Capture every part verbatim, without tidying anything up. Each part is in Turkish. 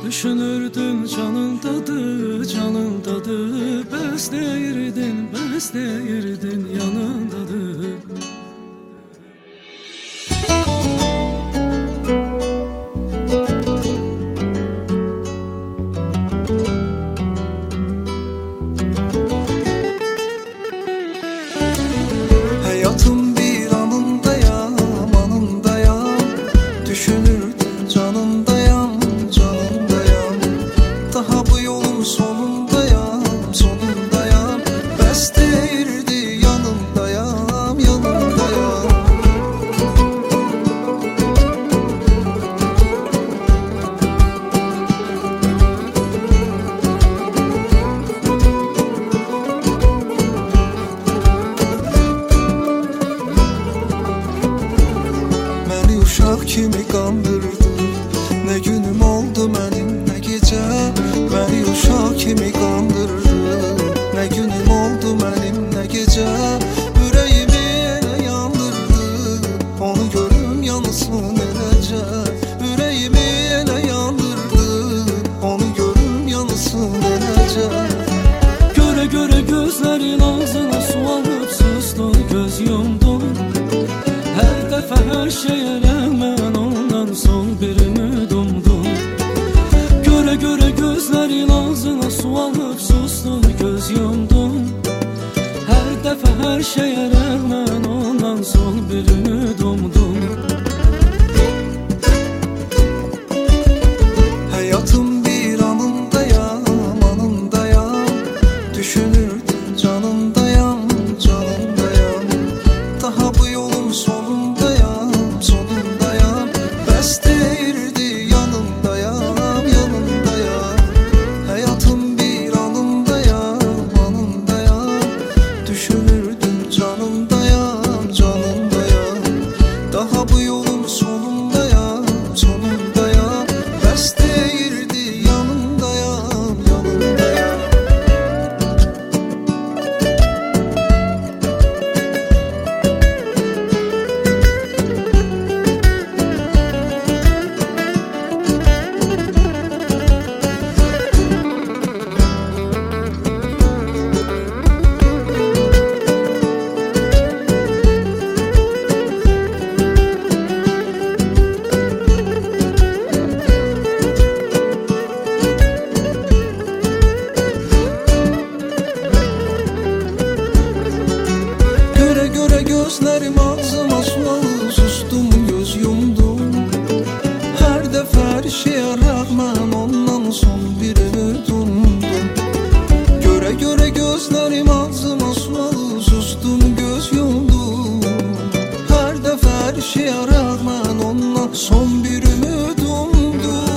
Düşünürdün canındadır, canındadır. Bəs deyirdin, bəs deyirdin yanındadır. Hayatım bir anındayam, anındayam. Düşünürdün canındayam, canındayam. Daha bu yolun sonundayam, sonundayam. Bəs deyirdi yanındayam, yanındayam. Məni uşaq kimi qandırdı. Nə günüm oldu mənim, nə gecə. Məni uşaq kimi qandırdı. Nə günüm oldu mənim, nə gecə. Ürəyimi elə yandırdı. Onu görüm yanısın eləcə. Ürəyimi elə yandırdı. Onu görüm yanısın eləcə. Göre göre gözlerin ağzına su alıp sustum, göz yumdum. Her defa her şeye rağmen ondan son bir ümit umdum. Göre göre gözlerin ağzına su alıp sustum, göz yumdum. Her defa her şeye rağmen ondan son bir ümit umdum. Hayatım bir anındayam, anındayam. Düşünürdün canındayam, canındayam. Daha bu yolun sonundayam, sonundayam. Bəs deyirdi yanındayam, yanındayam. Hayatım bir anındayam, anındayam. Düşünürdün canındayam, canındayam. Daha bu yolun sonundayam, sonundayam. Bəs deyirdi yanındayam, yanındayam. Göre göre gözlerim ağzıma sulanır, sustum, göz yumdum. Her defa her şeye rağmen ondan son bir ümit umdum. Göre göre gözlerim ağzıma sulanır, sustum, göz yumdum. Her defa her şeye rağmen ondan son bir ümit umdum.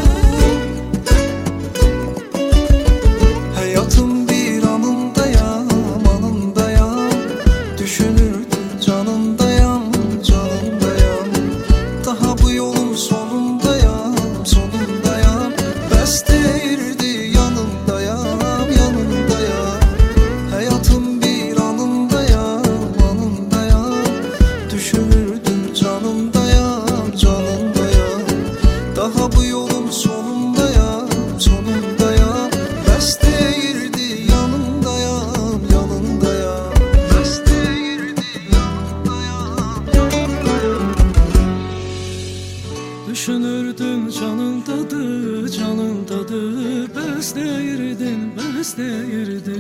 Hayatım bir anındayam, anındayam. Düşünürdün canındayam, canındayam. Daha bu yolun sonundayam, sonundayam. Bəs deyirdi yanındayam, yanındayam. Hayatım bir anındayam, anındayam. Düşünürdün canındayam, canındayam. Daha bu yolun sonundayam, sonundayam. Bəs deyirdi yanındayam, yanındayam. Bəs deyirdi yanındayam, yanındayam. Düşünürdün canındadır, canındadır. Bəs deyirdin, bəs deyirdin